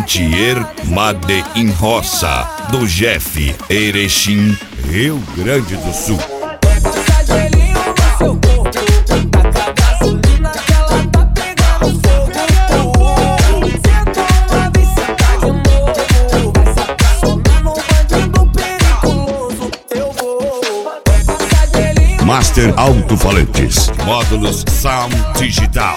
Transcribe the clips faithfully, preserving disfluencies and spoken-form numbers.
Cartier Made in Roça, do Jeff, Erechim, Rio Grande do Sul. Master Alto-Falantes, módulos Sound Digital.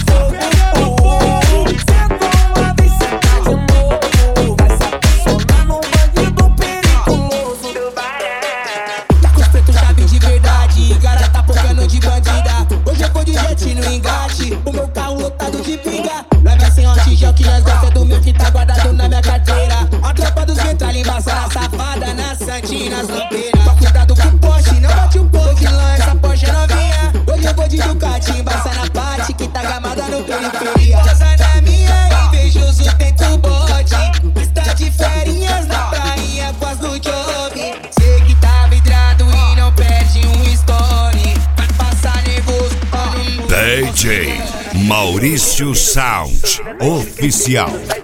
Hoje eu vou de jet no engate, o meu carro lotado de pinga. Leva sem hot que nós gosta do meu que tá guardado na minha carteira. A tropa dos metralha embaça na safada, na santinha, nas lampeiras. Só cuidado com o Porsche, não bate um pouco que lança Porsche novinha. Hoje eu vou de Ducati, embaça na parte que tá gamada no periferia. Posa na minha, invejoso tento bote. Está de ferinhas na praia, quase no job. Sei que tá vidrado e não perde um story. Vai passar nervoso. D J Maurício Sound Oficial.